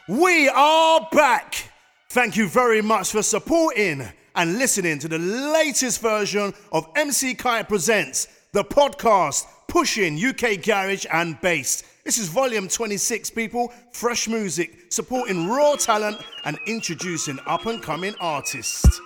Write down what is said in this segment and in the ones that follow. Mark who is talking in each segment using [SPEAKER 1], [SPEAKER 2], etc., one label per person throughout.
[SPEAKER 1] We are back. Thank you very much for supporting and listening to the latest version of MC Kite Presents, the podcast pushing UK garage and bass. This is volume 26, people. Fresh music, supporting raw talent and introducing up-and-coming artists.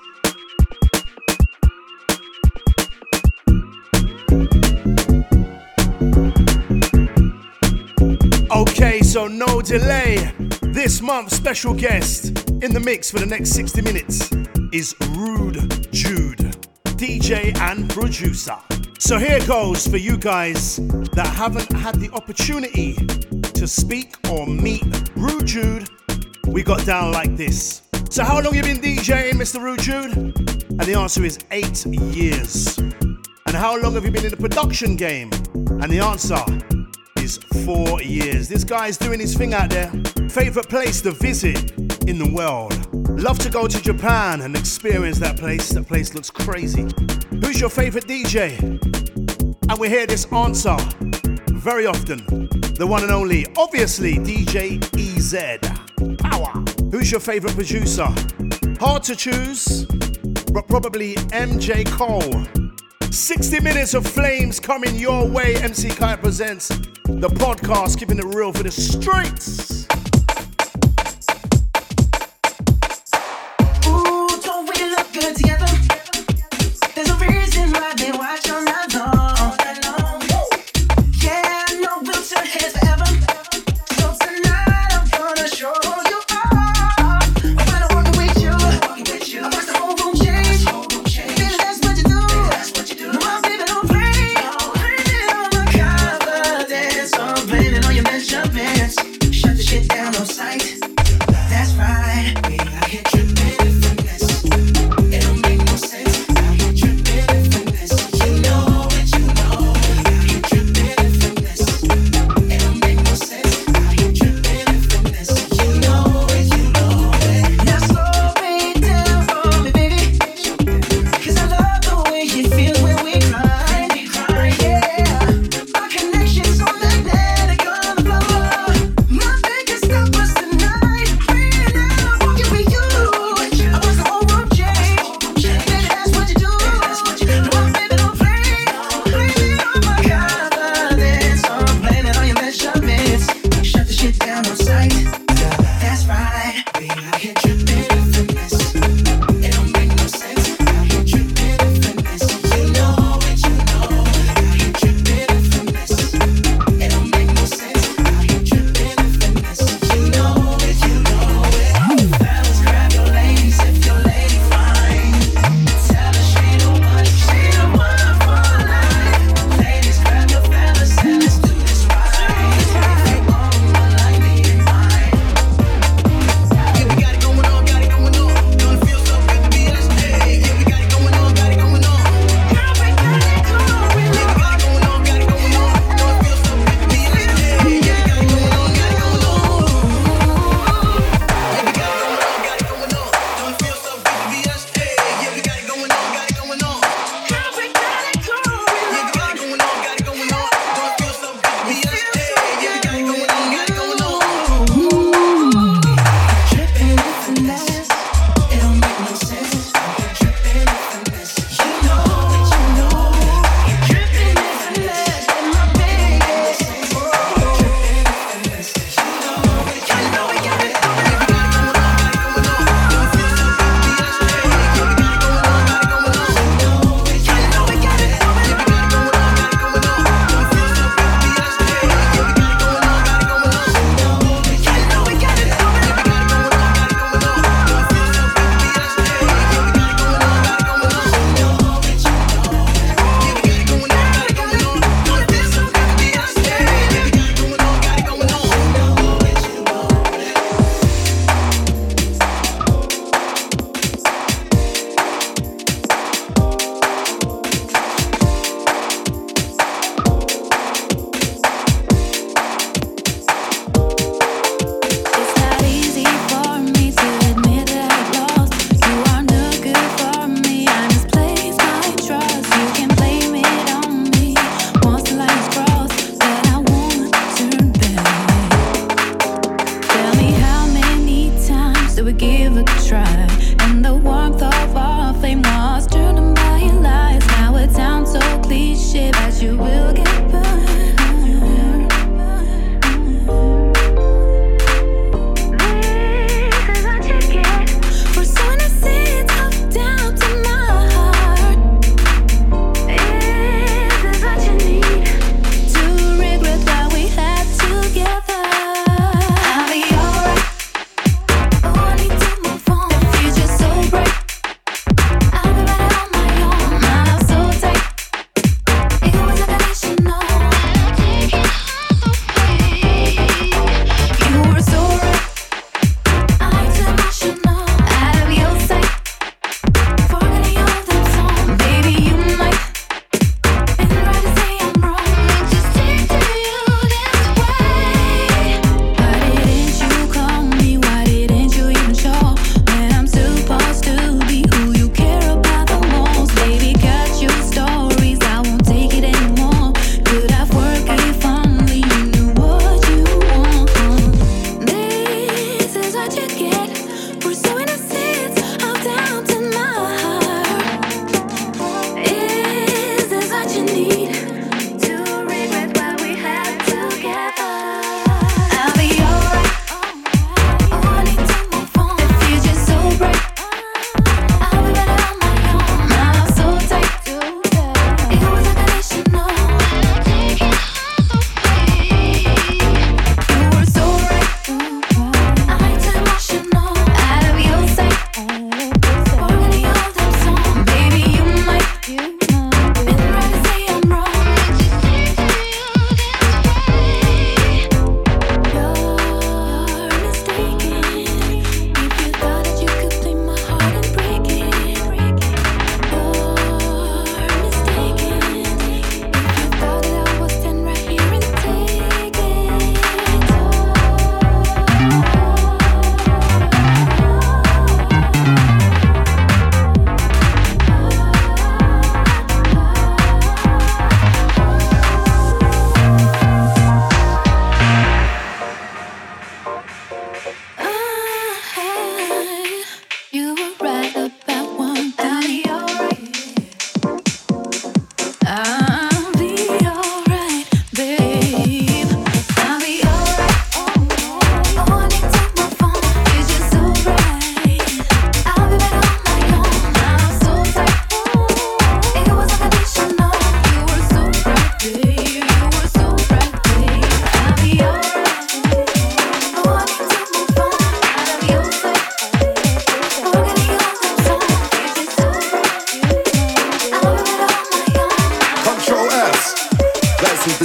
[SPEAKER 1] Okay, so no delay. This month's special guest in the mix for the next 60 minutes is Rude Jude, DJ and producer. So here goes for you guys that haven't had the opportunity to speak or meet Rude Jude. We got down like this. So how long you been DJing, Mr. Rude Jude? And the answer is 8 years. And how long have you been in the production game? And the answer is 4 years. This guy's doing his thing out there. Favorite place to visit in the world? Love to go to Japan and experience that place. That place looks crazy. Who's your favorite DJ? And we hear this answer very often. The one and only, obviously, DJ EZ. Power. Who's your favorite producer? Hard to choose, but probably MJ Cole. 60 minutes of flames coming your way. MC Kite Presents, the podcast keeping it real for the streets.
[SPEAKER 2] Ooh, don't we look good together? There's a reason why they watch all night long. Yeah, I know we'll turn heads forever. So tonight I'm gonna show you all. When I'm walking with you, I watch the whole room change. Baby, that's what you do. No, my baby, don't play. Blaming on my confidence, or blaming on your measurements. Shut the shit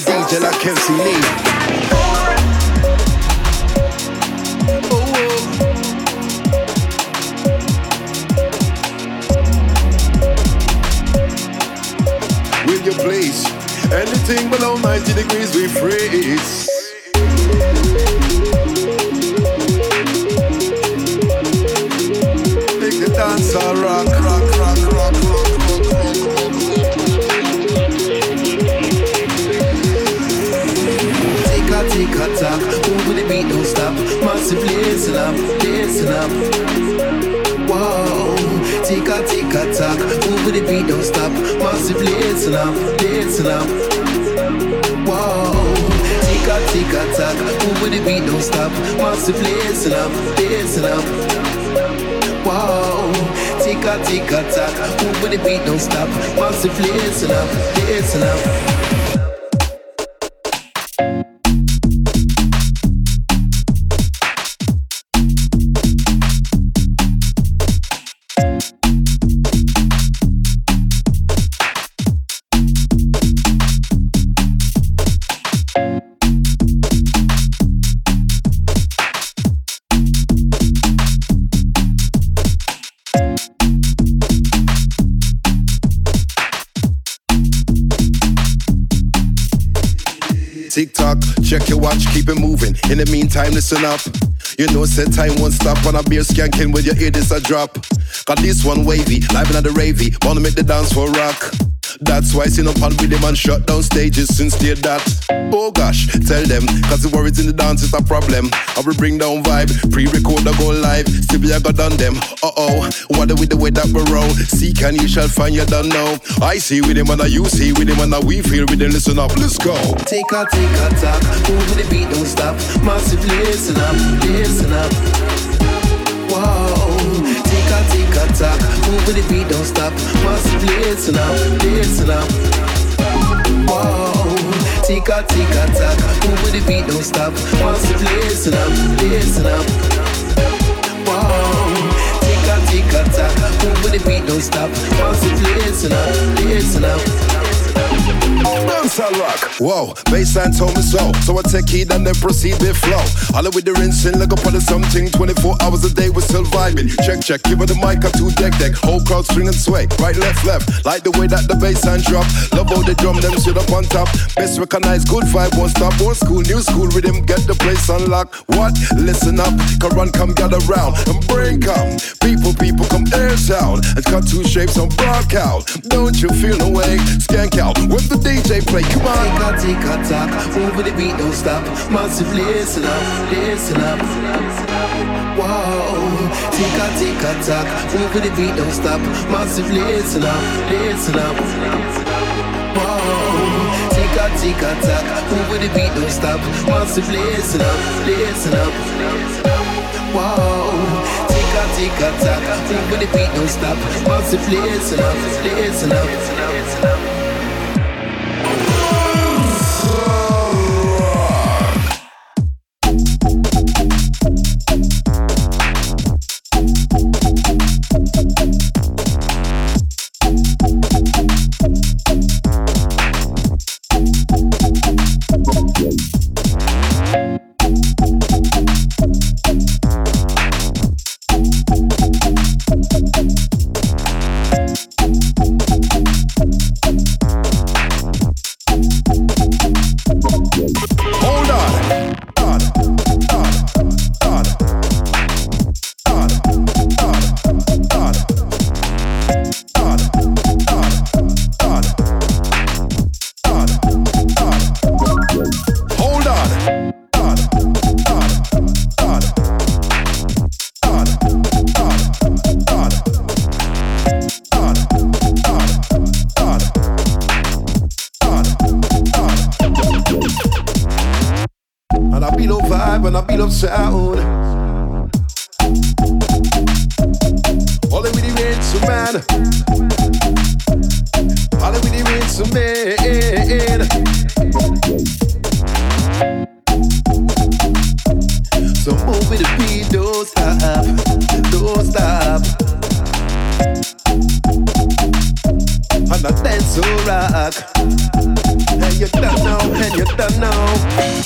[SPEAKER 3] DJ like MC Lee. Will you please? Anything below 90 degrees we freeze. Make the dance all rock, rock, rock, rock, rock, rock, rock.
[SPEAKER 4] Tick a tock, move with the beat, don't stop. Massive listen up, listen up. Whoa, tick a tock, move with the beat, don't stop. Massive listen up, listen up. Whoa, tick a tock, move with the beat, don't stop. Massive listen up, listen up. Whoa, tick a tock, move with the beat, don't stop. Massive listen up, listen up.
[SPEAKER 3] Tick-tock, check your watch, keep it moving. In the meantime, listen up. You know, said time won't stop when a beer skanking with your ear, this a drop. Got this one wavy, live in the ravey. Wanna make the dance for rock. That's why sing up on rhythm and shut down stages since they that. Oh gosh, tell them, cause the worries in the dance is a problem. I will bring down vibe, pre-record the go live. Still I got done them, uh-oh. What with the way that we're wrong? Seek and you shall find, you don't know. I see with him and you see with him and we feel with him. Listen up, let's go.
[SPEAKER 4] Tick a tock, move with the beat, don't stop. Massive listen up, listen up. Whoa, tick a tock, move with the beat, don't stop. Massive listen up, listen up. Whoa, tick a tock, move with the beat, don't stop. Massive listen up, listen up. Whoa, tick a tock, move with the beat, don't stop. Massive listen up, listen up.
[SPEAKER 3] Bounce and rock. Whoa, bassline told me so. So I take heed and then proceed with flow. All with the rinsing, like up on the something. 24 hours a day, we're still vibing. Check, check, give her the mic a 2 deck. Whole crowd string and sway. Right, left. Like the way that the bassline drop. Love how they drum them sit up on top. Best recognized, good vibe, won't stop. Old school, new school rhythm, get the place unlocked. What? Listen up, come run, come gather round. And bring come. People, come air sound. And cut 2 shapes on rock out. Don't you feel no way? Skank out. When the DJ play, come on.
[SPEAKER 4] Tick a tock, move with the beat, don't stop. Massive listen up, listen up. Whoa, tick a tock, move with the beat, don't stop. Massive listen up, listen up. Whoa, tick a tock, move with the beat, don't stop. Massive listen up, listen up. Whoa, tick a tock, move with the beat, don't stop. Massive listen up, listen up.
[SPEAKER 3] And I beat up sound. All with the rain to man. All with the rain to man. So move with the beat, don't stop, don't stop. And I dance so rock. Hey,
[SPEAKER 4] you don't know, and you don't know.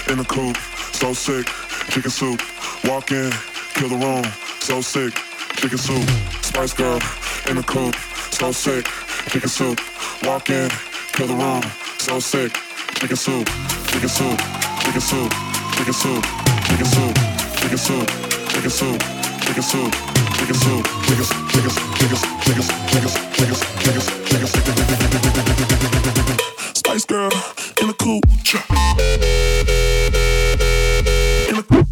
[SPEAKER 3] in the coupe, so sick, chicken soup. Walk in, kill the room, so sick, chicken soup. Spice Girl in the coupe, so sick, chicken soup. Walk in, kill the room, so sick, chicken soup, chicken soup, chicken soup, chicken soup, chicken soup, chicken soup, chicken soup, chicken soup, chicken soup, chicken Spice Girl in the coupe. In the coupe.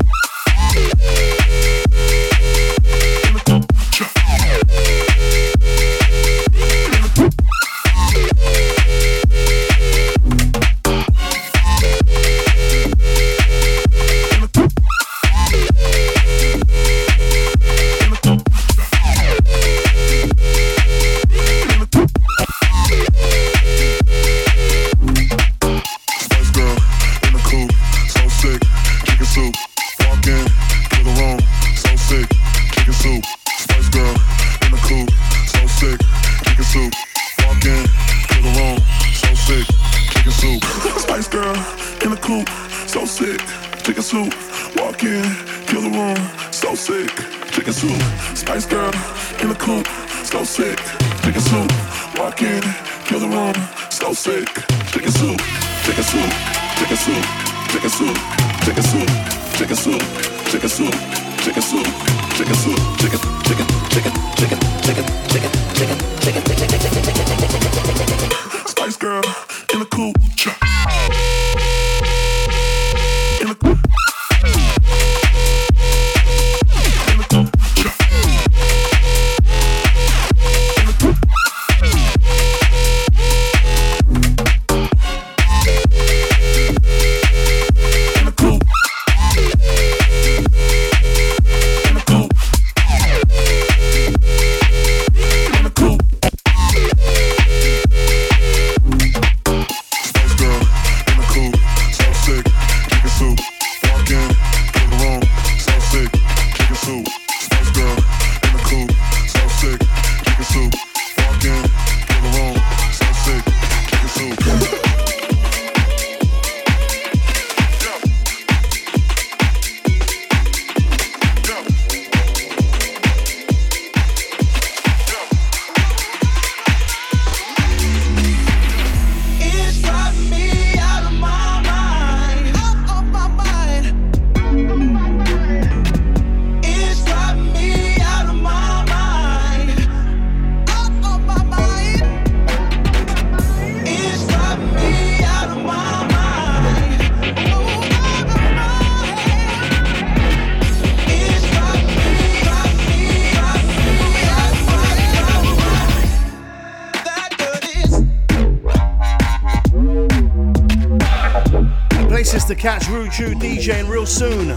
[SPEAKER 1] To catch Rude Jude DJing real soon.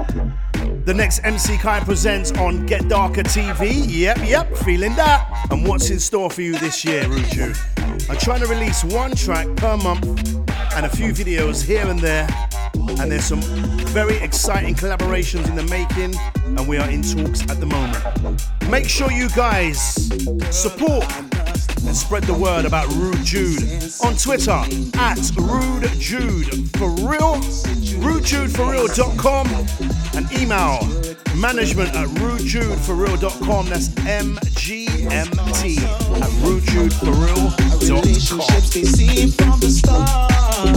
[SPEAKER 1] The next MC Kai presents on Get Darker TV. Yep, feeling that. And what's in store for you this year, Rude Jude? I'm trying to release one track per month and a few videos here and there. And there's some very exciting collaborations in the making, and we are in talks at the moment. Make sure you guys support and spread the word about Rude Jude on Twitter at Rude Jude for real, rudejudeforreal.com, and email management at rudejudeforreal.com. That's MGMT at rudejudeforreal.com.
[SPEAKER 5] Relationships they seem from the start.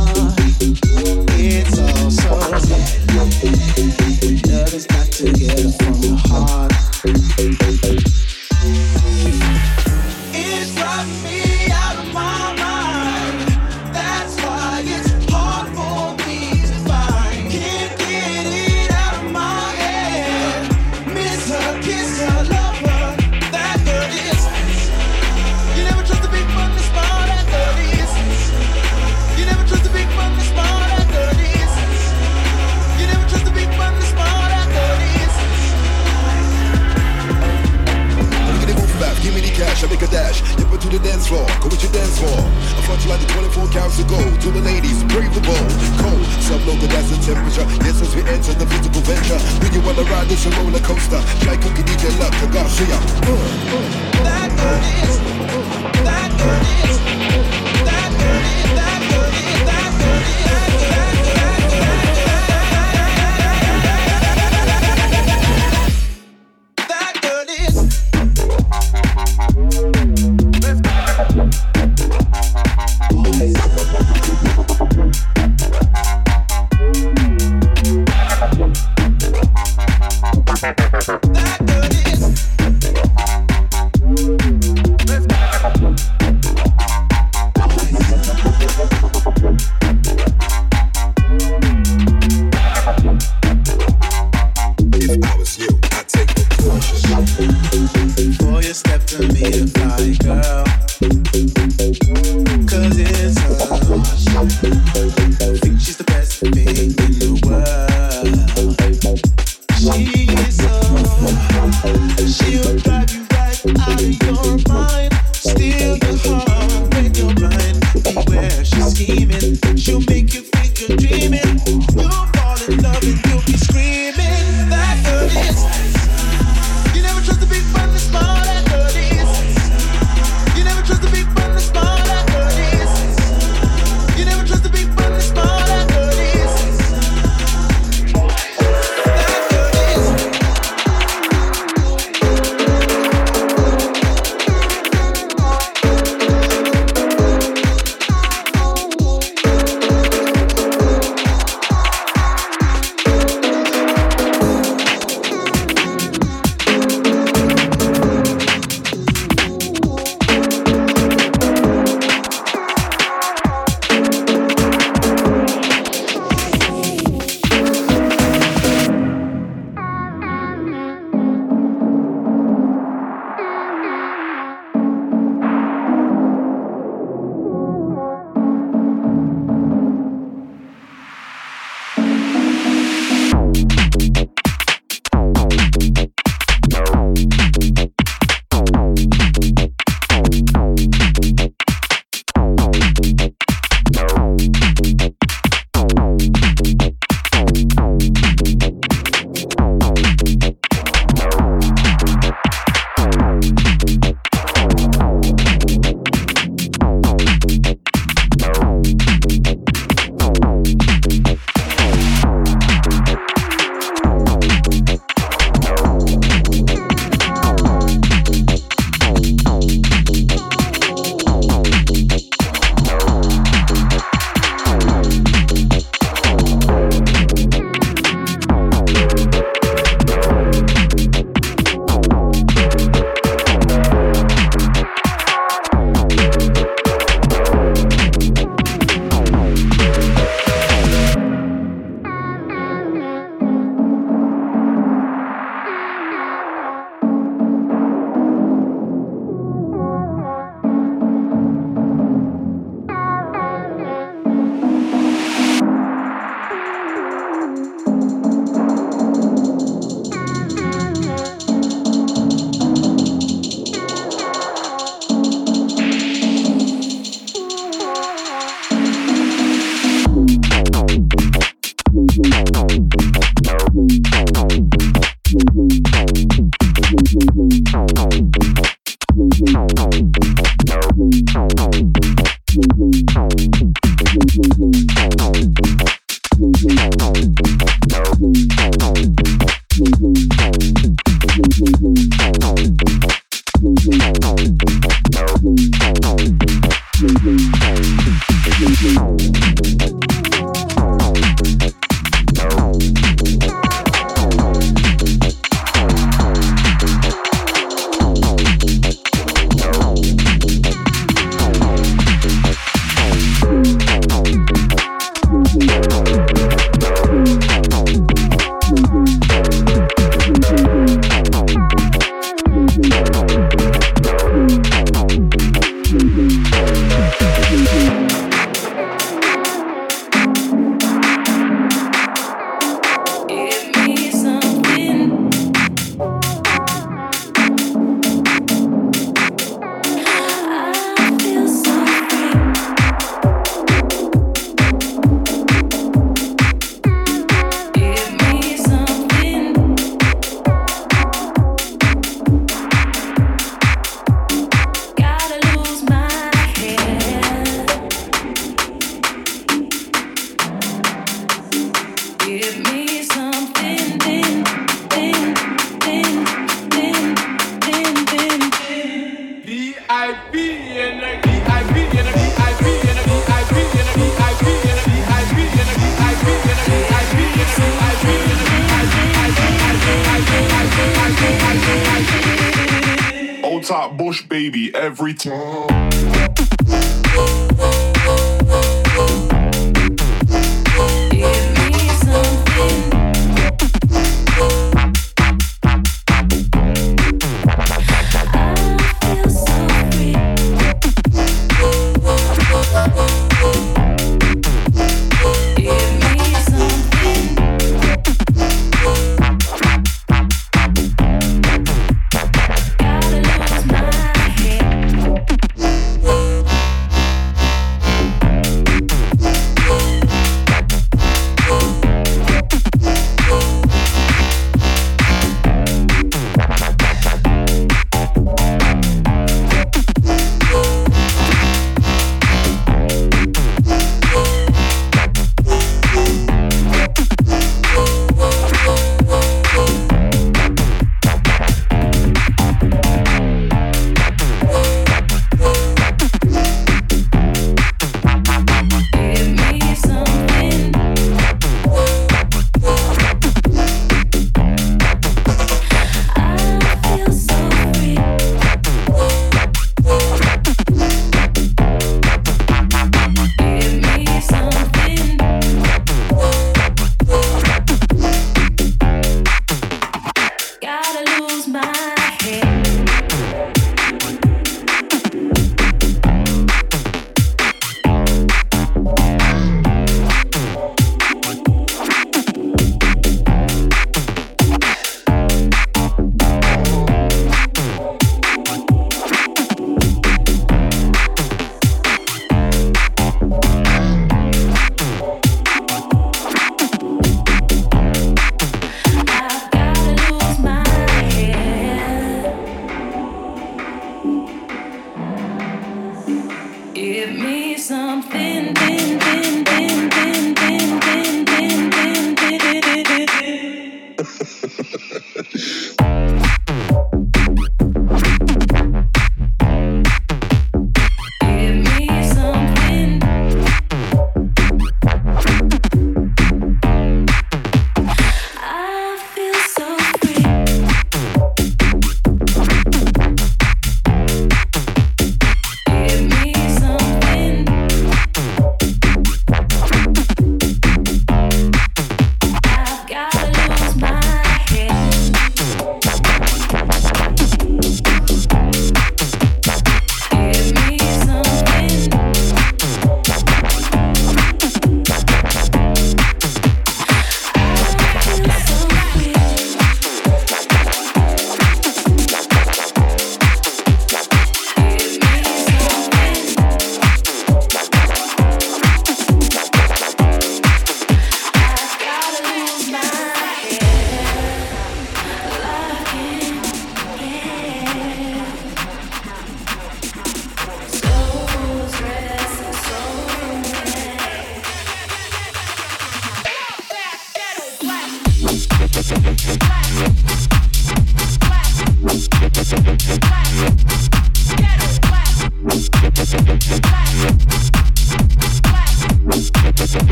[SPEAKER 5] It's all so sad. Love is not together from the heart. It's driving me out of my mind. That's why it's hard for me to find. Can't get it out of my head. Miss her, kiss her, love her. That girl is. You never trust the big from the small. That girl is. You never trust the big from the small. That girl is. You never trust the big from the small. That girl is.
[SPEAKER 3] Give me the cash, I make a dash. Dip it to the dance floor, go with your dance floor. I front you like the 24 counts to go. To the ladies, brave the bold, cold. Sub-local, that's the temperature. Yes, as we enter the physical venture. When you wanna ride this a roller coaster. Try cookie DJ luck, I got see ya.
[SPEAKER 5] That girl is. That girl is. That girl is. That girl is. That girl is. That girl is.
[SPEAKER 6] Top Bush baby every time.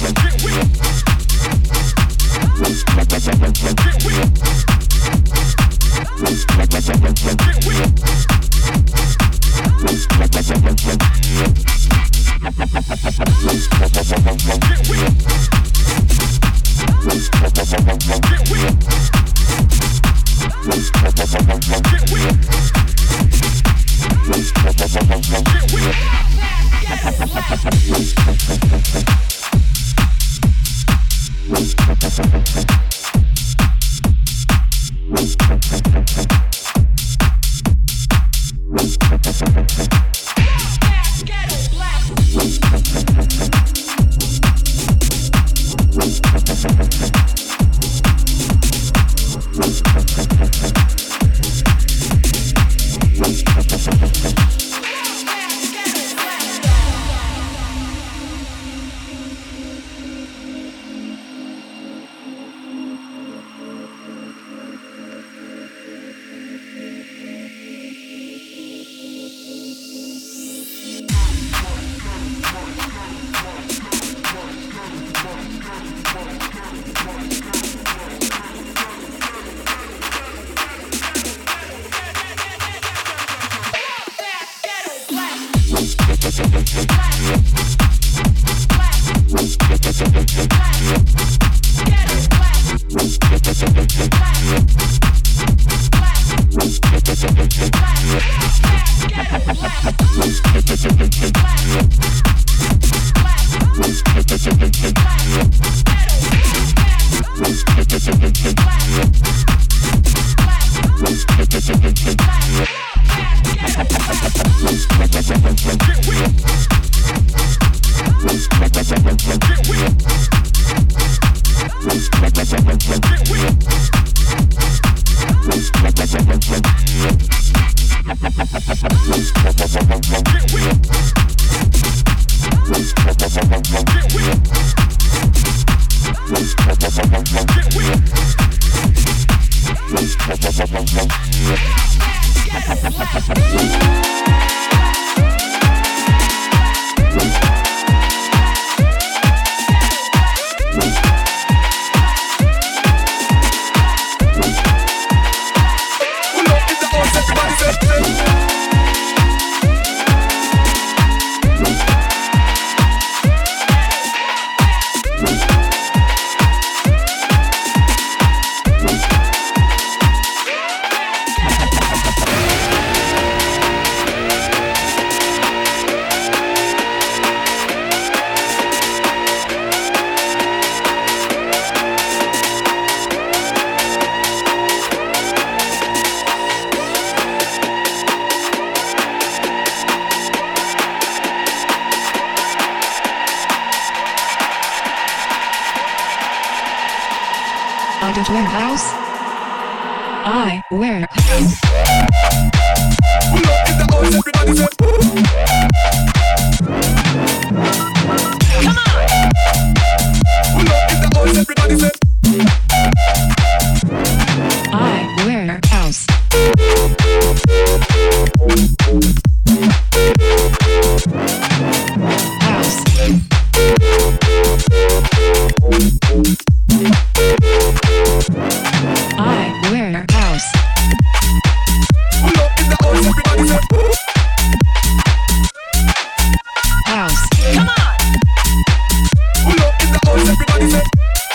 [SPEAKER 7] Out of warehouse. I warehouse.
[SPEAKER 8] Pull up in the house, everybody say come on. Pull up in the house, everybody say
[SPEAKER 7] I warehouse. House. I warehouse.
[SPEAKER 8] pull up in the house, everybody say
[SPEAKER 7] House.
[SPEAKER 8] come on. Pull up in the house, everybody say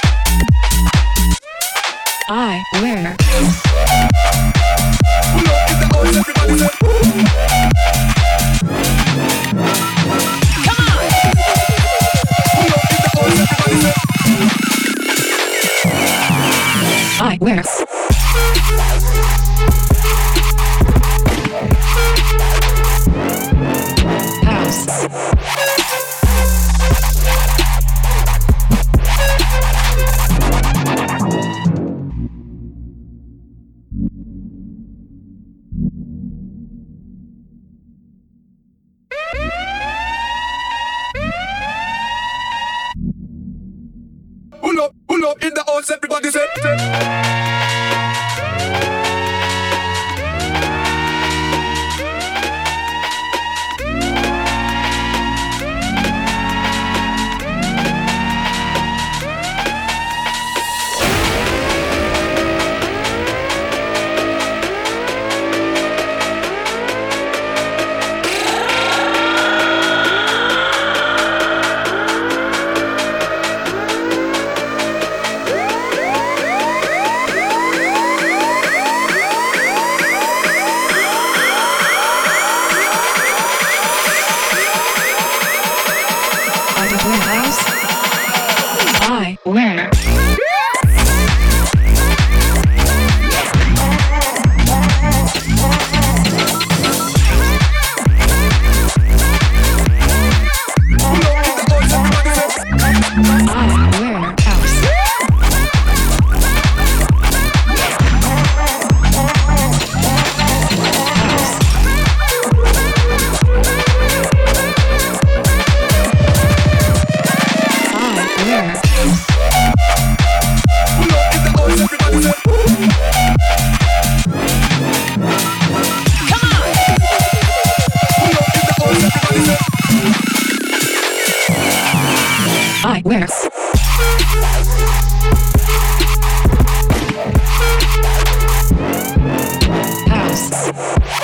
[SPEAKER 7] I warehouse.
[SPEAKER 8] pull up in the house, everybody say come on. Pull up in the house, everybody say
[SPEAKER 7] I warehouse. House.
[SPEAKER 8] pull up in the house, everybody say
[SPEAKER 7] Where? House.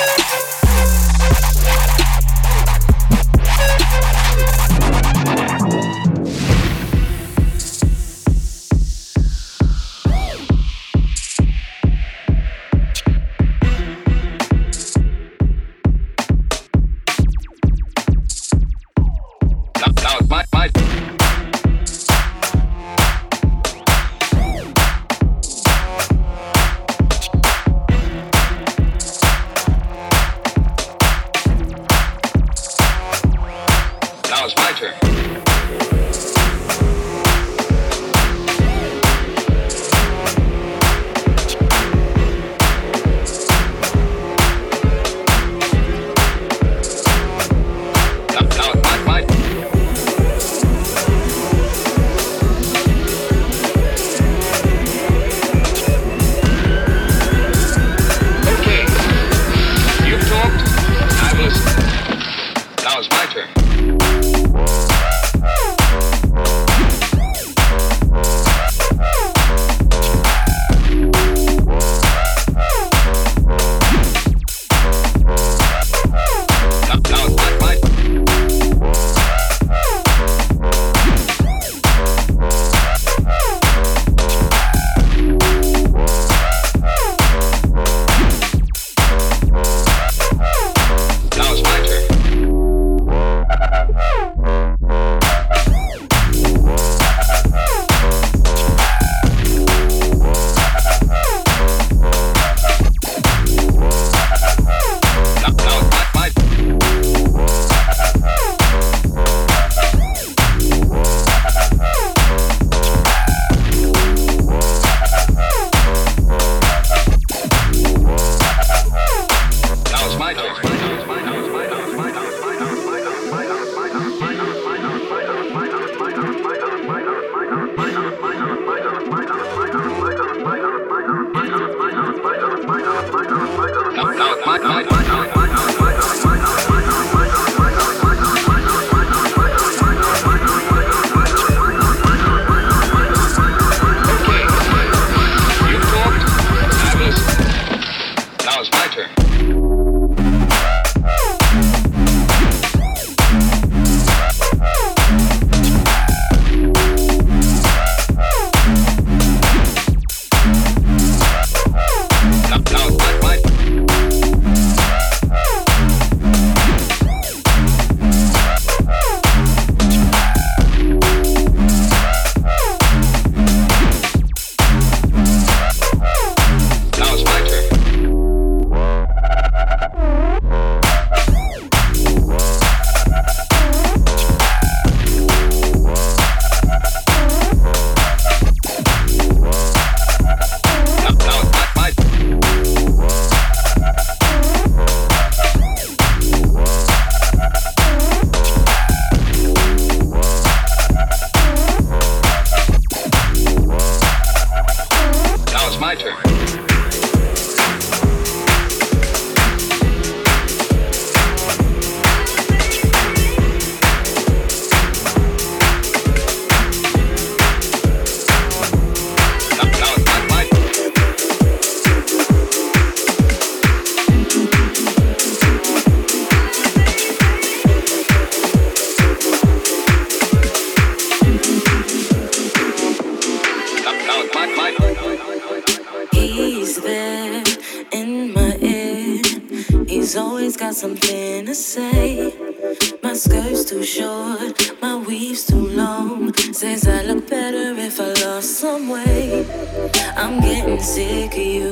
[SPEAKER 2] He's there in my ear. He's always got something to say. My skirt's too short, my weave's too long. Says I look better if I lost some weight. I'm getting sick of you,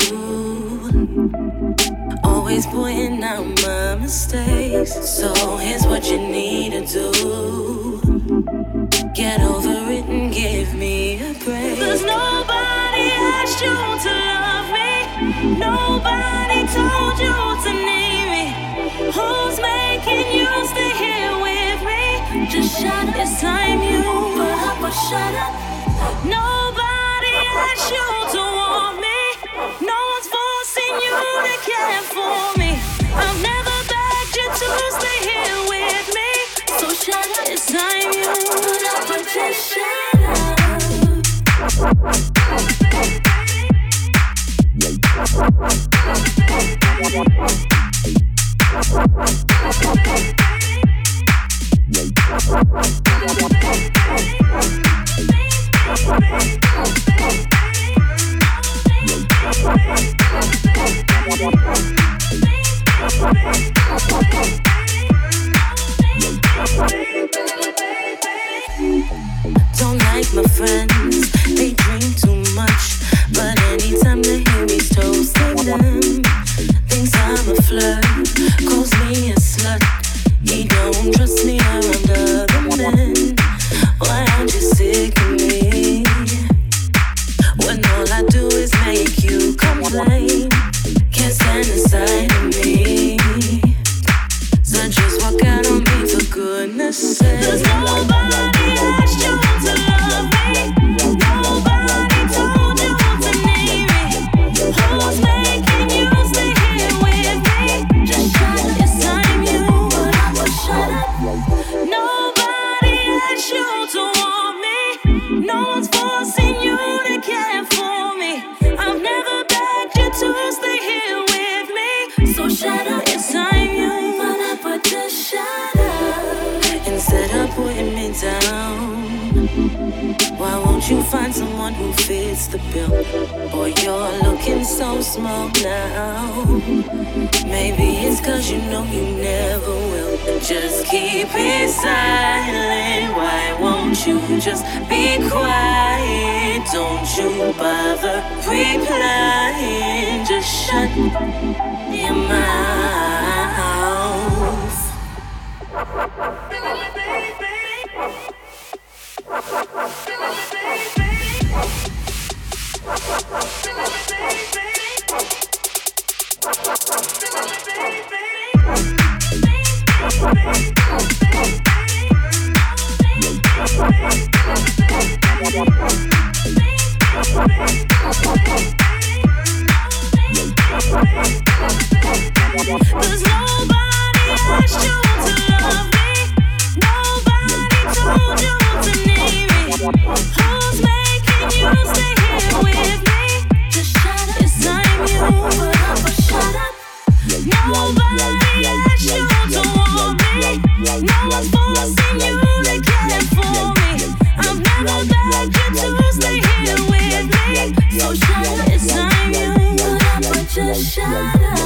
[SPEAKER 2] always pointing out my mistakes. So here's what you need to do: get over it and give me a break. 'Cause nobody asked you to love me, nobody told you to need me. Who's making you stay here with me? Just shut up, it's time you put up or shut up. Nobody asked you to want me, no one's forcing you to care for me. I've never begged you to stay here with me, so shut up, it's time you put up petition. my friends, they drink too much. But anytime they hear me toasting them, thinks I'm a flirt, calls me a slut. He don't trust me around other men. Why aren't you sick of me? When all I do is make you complain. Can't stand the sight of me. So just walk out on me for goodness sake. 'Cause nobody asked you to love me. Nobody told you to need me. Who's making you stay here with me? Just shut up, it's time you would shut up. Nobody asked you to want me. No one's forcing you to care for me. I've never begged you to stay here with me. So shut up, it's time you would up, but just shut up. Instead of putting me down, why won't you find someone who fits the bill? Boy, you're looking so small now. Maybe it's 'cause you know you never will. Just keep it silent. Why won't you just be quiet? Don't you bother replying. Just shut your mouth. Cause nobody asked you to love me. Nobody told you to need me. Who's making you stay here with me? Just shut up, it's time you put up or shut up. Nobody asked you to want me. No one's forcing you to care for me. I've never begged you to stay here with me. So shut up, it's time you put up or just shut up.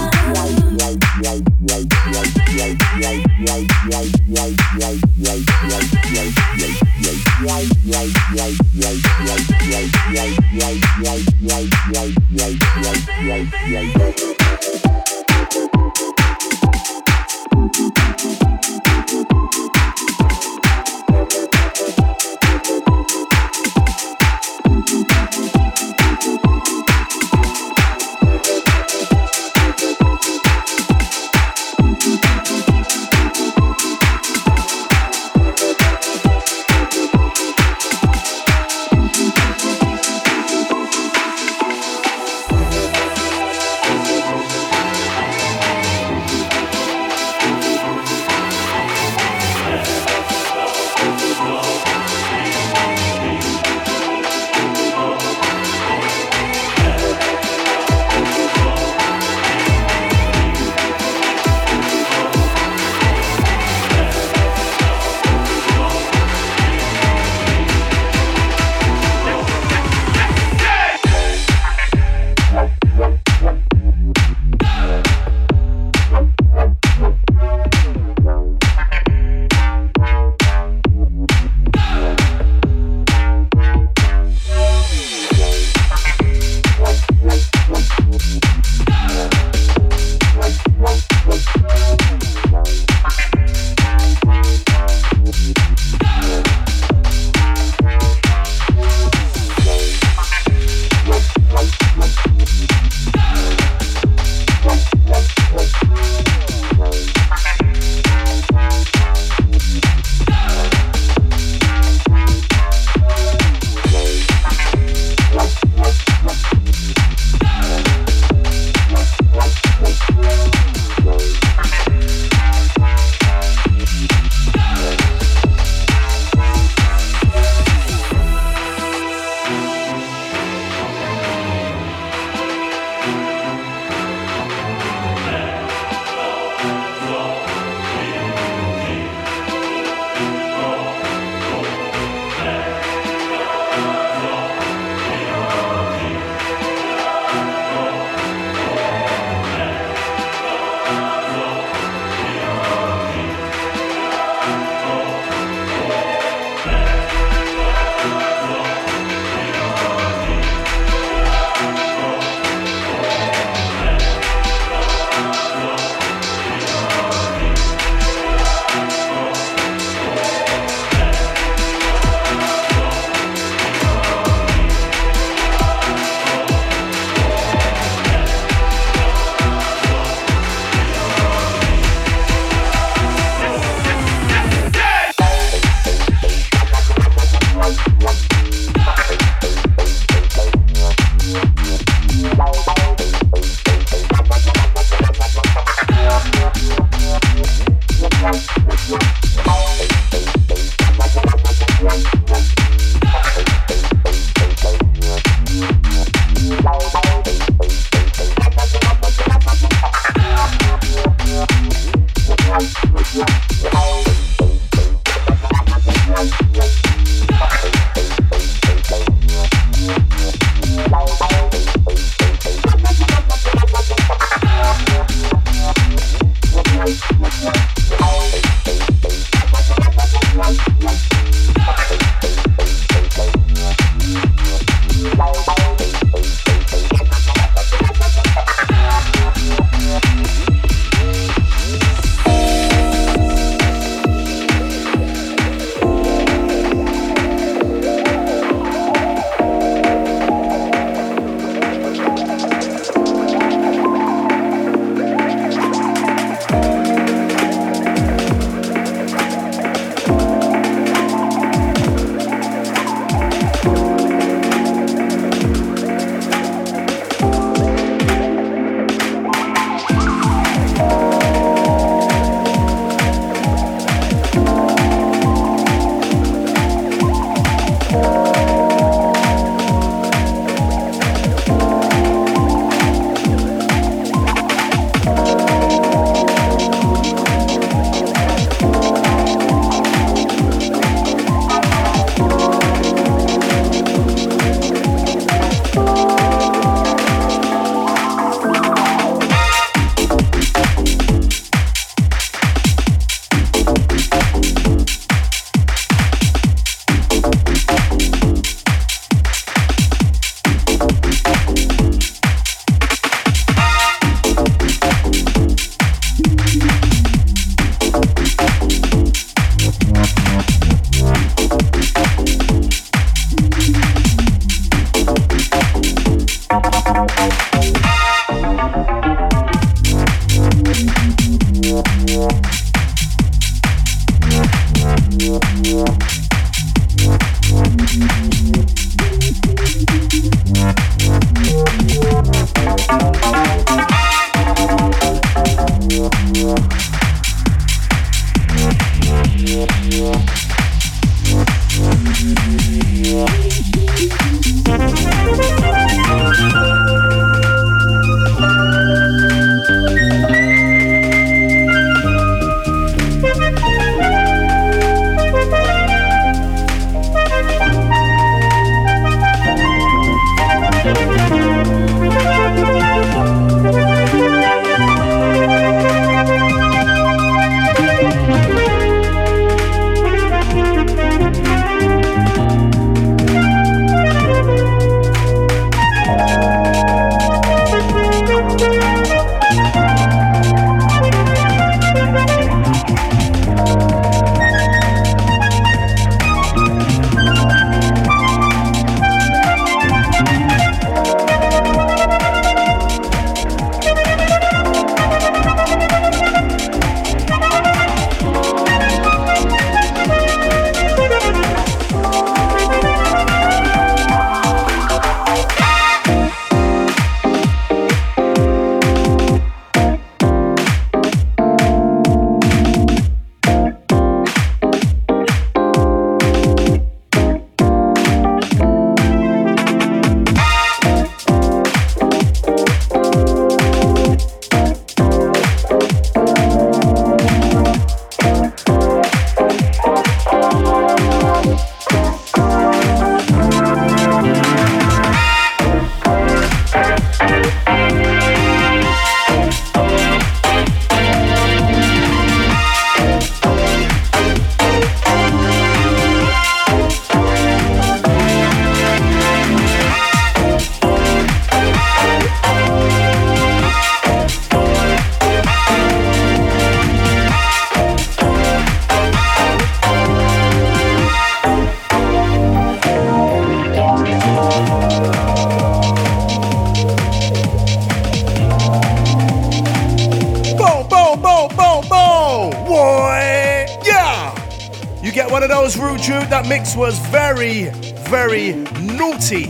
[SPEAKER 1] That mix was very, very naughty.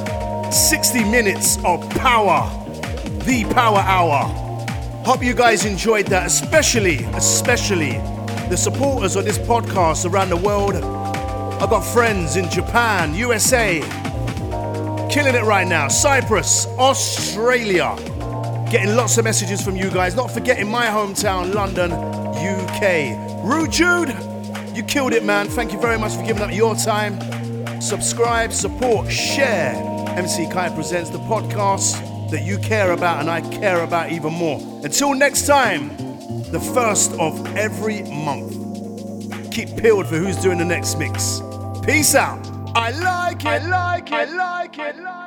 [SPEAKER 1] 60 minutes of power. The Power Hour. Hope you guys enjoyed that, especially the supporters of this podcast around the world. I've got friends in Japan, USA, killing it right now. Cyprus, Australia. Getting lots of messages from you guys. Not forgetting my hometown, London, UK. Rude Jude. You killed it, man. Thank you very much for giving up your time. Subscribe, support, share. MC Kai presents the podcast that you care about and I care about even more. Until next time, the first of every month. Keep peeled for who's doing the next mix. Peace out. I like it.